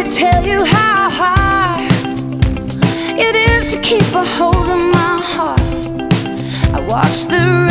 tell you how hard it is to keep a hold of my heart. I watch the